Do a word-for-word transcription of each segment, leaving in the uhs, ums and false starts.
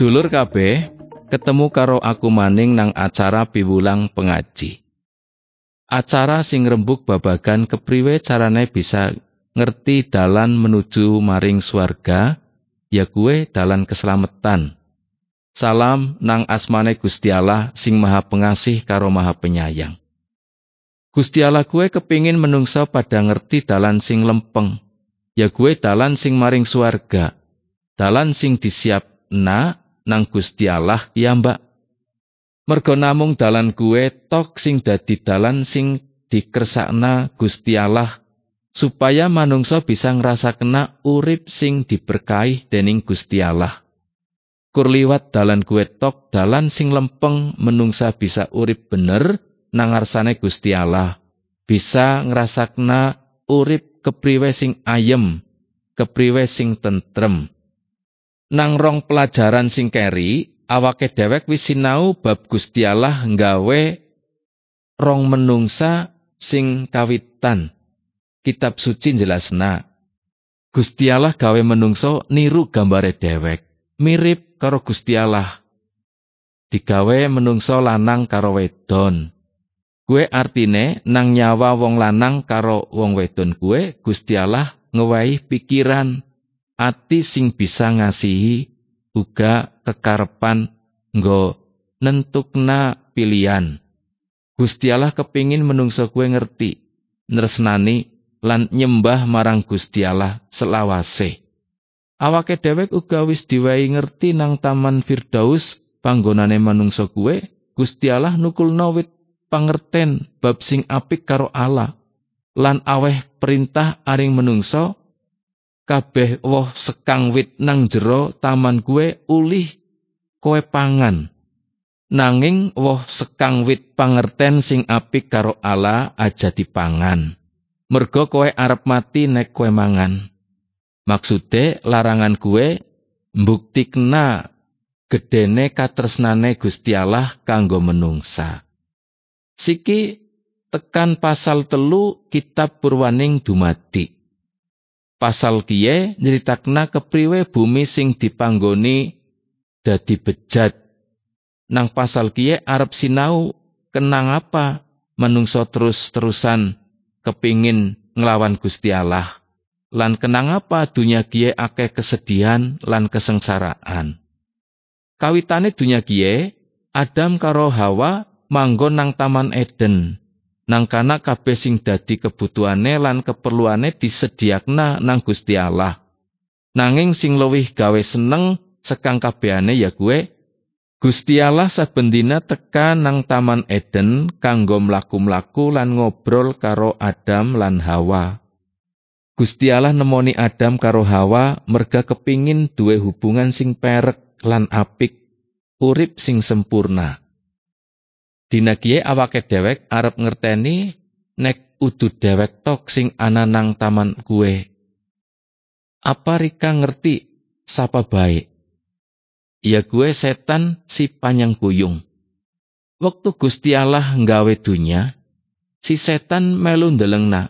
Sedulur kabeh, ketemu karo aku maning nang acara piwulang pengaji. Acara sing rembug babagan kepriwe carane bisa ngerti dalan menuju maring swarga, ya kuwe dalan keselamatan. Salam nang asmane Gusti Allah sing Maha Pengasih karo Maha Penyayang. Gusti Allah kuwe kepingin menungsa pada ngerti dalan sing lempeng, ya kuwe dalan sing maring swarga, dalan sing disiapna nang Gusti Allah piyambak. Merga namung dalan kuwe tok sing dadi dalan sing dikersakna Gusti Allah, supaya manungsa bisa ngrasakna urip sing diberkahi dening Gusti Allah. Kur liwat dalan kuwe tok dalan sing lempeng menungsa bisa urip bener nang ngarsane Gusti Allah, bisa ngrasakna urip kepriwe sing ayem, kepriwe sing tentrem. Nang rong pelajaran sing keri, awake dhewek wis sinau bab Gusti Allah nggawe rong menungsa sing kawitan. Kitab suci jelasna, Gusti Allah gawe menungso niru gambare dhewek, mirip karo Gusti Allah. Digawe menungso lanang karo wedon. Kuwe artine nang nyawa wong lanang karo wong wedon kuwe Gusti Allah ngewahi pikiran, ati sing bisa ngasihi, uga kekarepan nggo nentukna pilihan. Gusti Allah kepingin menungso kuwe ngerti, nresnani lan nyembah marang Gusti Allah selawase. Awake dhewek uga wis diwehi ngerti nang Taman Firdaus panggonane manungsa kuwe, Gusti Allah nukulna wit pangerten bab sing apik karo Allah, lan aweh perintah aring menungso kabeh woh sekang wit nang jero taman kuwe ulih kowe pangan. Nanging woh sekang wit pangerten sing apik karo Allah aja dipangan, merga kowe arep mati nek kowe mangan. Maksude larangan kuwe mbuktikna gedene katresnane Gusti Allah kanggo menungsa. Siki tekan pasal telu kitab Purwaning dumadi. Pasal kiye nyeritakna kepriwe bumi sing dipanggoni dadi bejat. Nang pasal kiye arep sinau kenang apa menungso terus-terusan kepingin nglawan Gusti Allah. Lan kenang apa dunya kiye akeh kesedihan lan kesengsaraan. Kawitane dunya kiye, Adam karo Hawa manggon nang Taman Eden. Nang kana kabeh sing dadi kebutuhane lan keperluane disediakna nang Gusti Allah. Nanging sing luwih gawe seneng sekang kabehane ya kuwe Gusti Allah saben dina teka nang Taman Eden kanggo mlaku-mlaku lan ngobrol karo Adam lan Hawa. Gusti Allah nemoni Adam karo Hawa merga kepingin duwe hubungan sing perek lan apik, urip sing sempurna. Dina kiye awake dhewek arep ngerteni nek udu dhewek tok sing ana nang taman kuwe. Apa Rika ngerti sapa bae? Ya kuwe setan si panyang kuyung. Waktu Gusti Allah nggawe dunya, si setan melu ndelengna.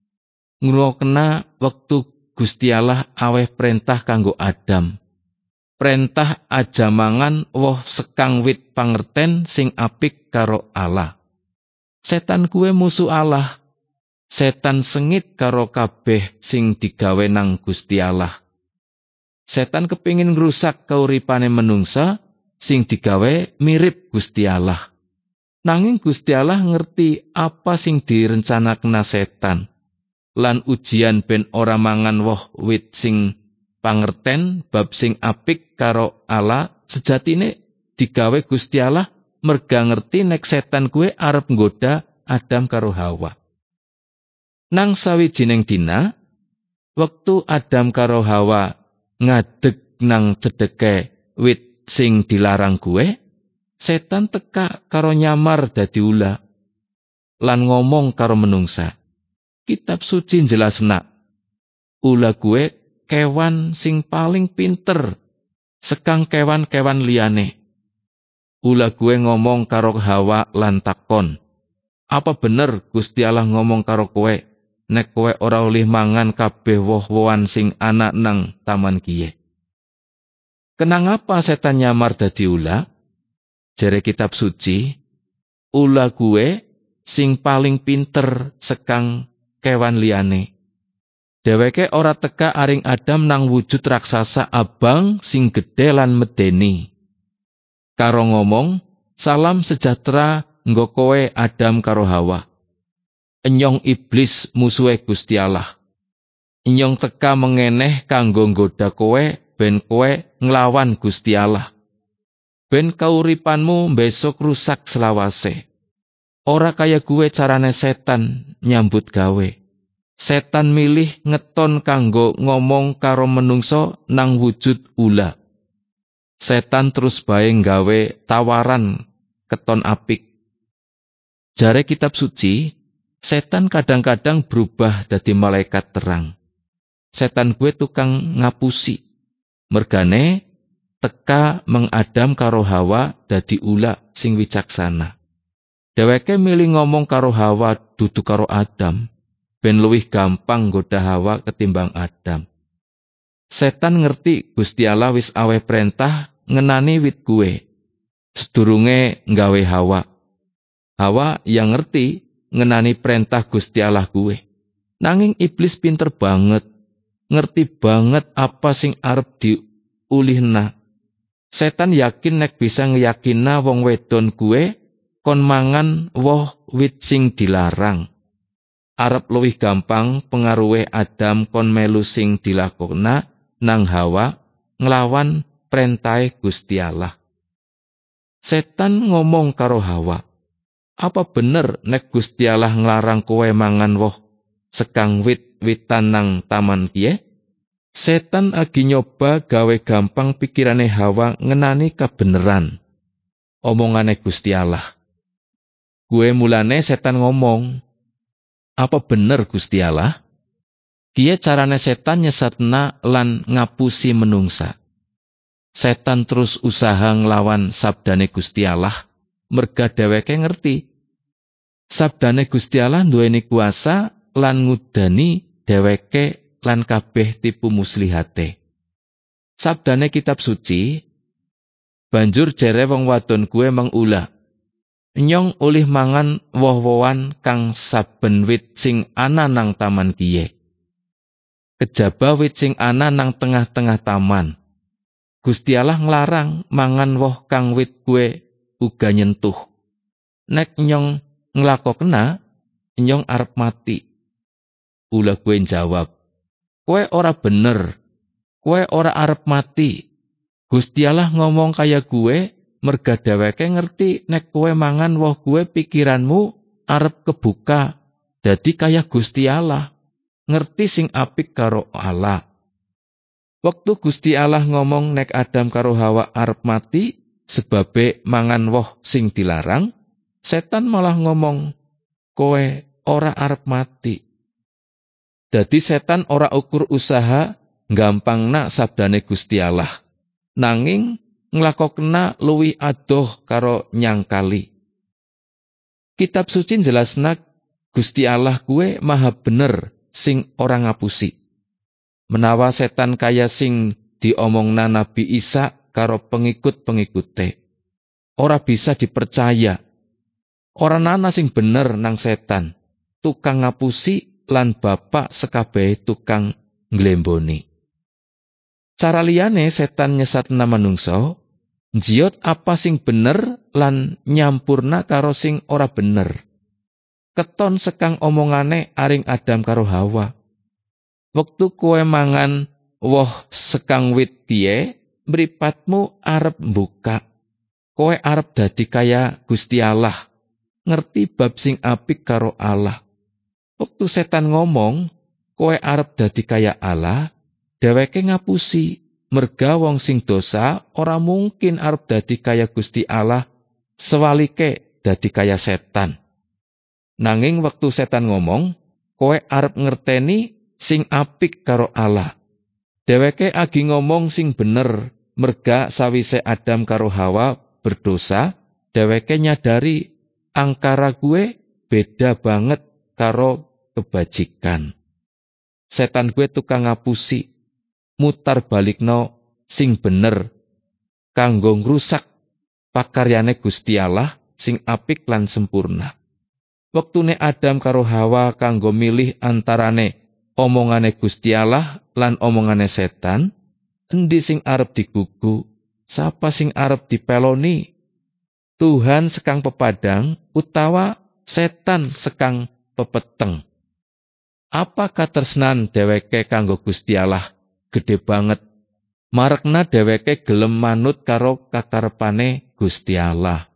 Ngrokna wektu Gusti Allah aweh perintah kanggo Adam. Perintah aja mangan woh sekang wit pangerten sing apik karo Allah. Setan kuwe musuh Allah. Setan sengit karo kabeh sing digawe nang Gusti Allah. Setan kepingin ngrusak kauripane menungsa sing digawe mirip Gusti Allah. Nanging Gusti Allah ngerti apa sing direncanakna setan. Lan ujian ben ora mangan woh wit sing pangerten bab sing apik karo Allah sejatine digawe Gusti Allah merga ngerti nek setan kuwe arep nggoda Adam karo Hawa. Nang sawijining dina, wektu Adam karo Hawa ngadeg nang cedheke wit sing dilarang kuwe, setan teka karo nyamar dadi ula lan ngomong karo menungsa. Kitab suci jelasna, ula kuwe kewan sing paling pinter sekang kewan-kewan liyane. Ula kuwe ngomong karo Hawa lan takon, apa bener Gusti Allah ngomong karo kowe nek kowe ora oleh mangan kabeh woh-wohan sing ana nang taman kiye? Kenang apa setan nyamar dadi ula? Jere kitab suci, ula kuwe sing paling pinter sekang kewan liyane. Dheweke ora teka aring Adam nang wujud raksasa abang sing gedhe lan medeni. Karo ngomong, salam sejahtera nggo kowe Adam karo Hawa. Enyong iblis musuhe Gusti Allah. Enyong teka mengeneh kanggo nggoda kowe ben kowe nglawan Gusti Allah. Ben kauripanmu besok rusak selawase. Ora kaya gue carane setan nyambut gawe. Setan milih ngeton kanggo ngomong karo menungso nang wujud ula. Setan terus bae nggawe tawaran keton apik. Jare kitab suci, setan kadang-kadang berubah dadi malaikat terang. Setan gue tukang ngapusi. Mergane teka mengadam karo Hawa dadi ula sing wicaksana. Dheweke milih ngomong karo Hawa dudu karo Adam. Ben luwih gampang nggoda Hawa ketimbang Adam. Setan ngerti Gusti Allah wis aweh perintah ngenani wit kuwe sedurunge nggawe Hawa. Hawa yang ngerti ngenani perintah Gusti Allah kuwe. Nanging iblis pinter banget, ngerti banget apa sing arep diulihna. Setan yakin nek bisa ngeyakina wong wedon kuwe kon mangan woh wit sing dilarang. Arep luwih gampang pengaruhe Adam kon melu sing dilakokna nang Hawa nglawan perintahe Gusti Allah. Setan ngomong karo Hawa, apa bener nek Gusti Allah nglarang kowe mangan woh sekang wit-witan nang taman kiye? Setan agi nyoba gawe gampang pikirane Hawa ngenani kebeneran omongane Gusti Allah. Gue mulane setan ngomong, apa bener Gusti Allah? Kiye carane setan nyesatna lan ngapusi menungsa. Setan terus usaha nglawan sabdane Gusti Allah, merga dheweke ngerti sabdane Gusti Allah duweni kuasa lan ngudani dheweke lan kabeh tipu muslihate. Sabdane kitab suci, banjur jere wong wadon kuwe mangula. Enyong olih mangan woh-wohan kang saben wit sing ana nang taman kiye. Kejaba wit sing ana nang tengah-tengah taman. Gusti Allah nglarang mangan woh kang wit kuwe uga nyentuh. Nek enyong nglakokna, enyong arep mati. Ula kuwe jawab, kowe ora bener, kowe ora arep mati. Gusti Allah ngomong kaya kuwe, merga dheweke ngerti nek kowe mangan woh kuwe pikiranmu arep kebuka dadi kaya Gusti Allah, ngerti sing apik karo Allah. Waktu Gusti Allah ngomong nek Adam karo Hawa arep mati sebabe mangan woh sing dilarang, setan malah ngomong kowe ora arep mati. Dadi setan ora ukur usaha gampangna sabdane Gusti Allah, nanging nglakokna luwih adoh karo nyangkali. Kitab suci jelasna Gusti Allah kuwe maha bener sing ora ngapusi. Menawa setan kaya sing diomongna Nabi Isa karo pengikut-pengikute, ora bisa dipercaya. Ora nana sing bener nang setan, tukang ngapusi lan bapak sekabehe tukang nglemboni. Cara liyane setan nyesatna manungsa, njiot apa sing bener lan nyampurna karo sing ora bener. Keton sekang omongane aring Adam karo Hawa. Wektu kowe mangan woh sekang wit piye, mripatmu arep mbuka. Kowe arep dadi kaya Gusti Allah, ngerti bab sing apik karo Allah. Wektu setan ngomong, kowe arep dadi kaya Allah, dheweke ngapusi. Merga wong sing dosa ora mungkin arep dadi kaya Gusti Allah, sewalike dadi kaya setan. Nanging wektu setan ngomong, kowe arep ngerteni sing apik karo Allah. Dheweke agi ngomong sing bener, merga sawise Adam karo Hawa berdosa, dheweke nyadari angkara gue beda banget karo kebajikan. Setan gue tukang ngapusi, mutar balikno sing bener kanggo ngrusak pakaryane Gusti Allah sing apik lan sempurna. Wektune Adam karo Hawa kanggo milih antarane omongane Gusti Allah lan omongane setan, endi sing arep digugu, sapa sing arep dipeloni? Tuhan sekang pepadang utawa setan sekang pepeteng? Apa katresnan dheweke kanggo Gusti Allah gedhe banget. Marekna dheweke gelem manut karo kakarepane Gusti Allah.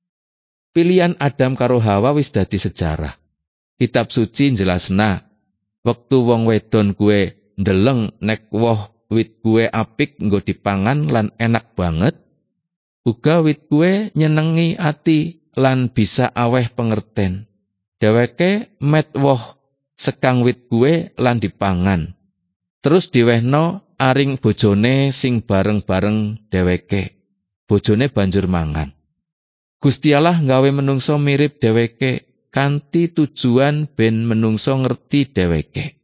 Pilihan Adam karo Hawa wis dadi sejarah. Kitab suci njelasna, wektu wong wedon kuwe ndeleng nek woh wit kuwe apik nggo dipangan lan enak banget, uga wit kuwe nyenengi ati lan bisa aweh pengerten. Dheweke met woh sekang wit kuwe lan dipangan. Terus diwehno aring bojone sing bareng-bareng dheweke. Bojone banjur mangan. Gusti Allah nggawe menungso mirip dheweke kanthi tujuan ben menungso ngerti dheweke.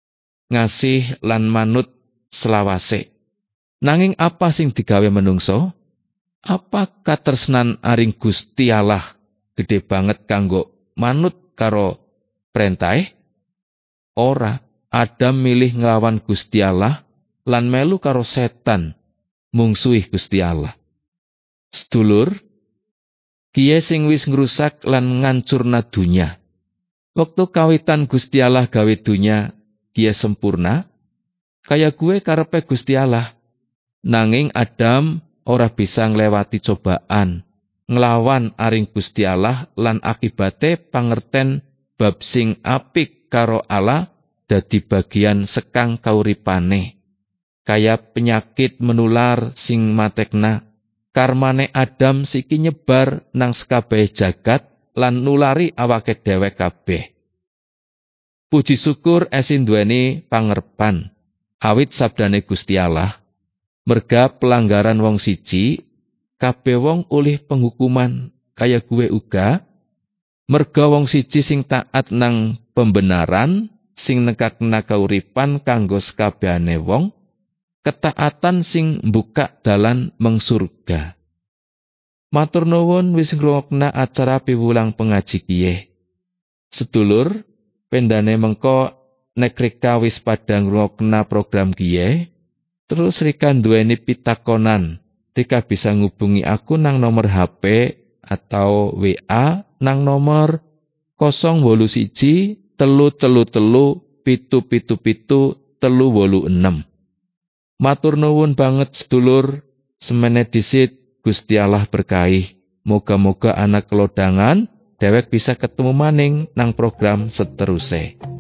Ngasih lan manut selawase. Nanging apa sing digawe menungso? Apa katresnan aring Gusti Allah gedhe banget kanggo manut karo perintahe? Ora. Adam milih nglawan Gusti Allah lan melu karo setan mungsuhi Gusti Allah. Sedulur, kiye sing wis ngrusak lan ngancurna dunya. Wektu kawitan Gusti Allah gawe dunya, kiye sempurna, kaya gue karepe Gusti Allah. Nanging Adam ora bisa nglewati cobaan, nglawan aring Gusti Allah lan akibate pangerten bab sing apik karo Allah dadi bagian sekang kauripane. Kaya penyakit menular sing matekna, karmane Adam siki nyebar nang sekabeh jagat lan nulari awake dhewe kabeh. Puji syukur esin duweni pangerpan, awit sabdane Gusti Allah, merga pelanggaran wong siji, kabeh wong olih penghukuman, kaya gue uga, merga wong siji sing taat nang pembenaran, sing nekakna kauripan kanggo sekabehane wong, ketaatan sing mbuka dalan meng surga. Matur nuwun wis ngrungokna acara piwulang pengaji kiye. Sedulur, pendane mengko nek rika wis padha ngrungokna program kiye, terus rika duweni pitakonan, rika bisa ngubungi aku nang nomor H P atau W A nang nomor nol wolu siji telu telu telu pitu pitu pitu telu wolu enem. Matur nuwun banget sedulur, semene disit Gusti Allah berkahi. Moga-moga anak kelodhangan dhewek bisa ketemu maning nang program seteruse.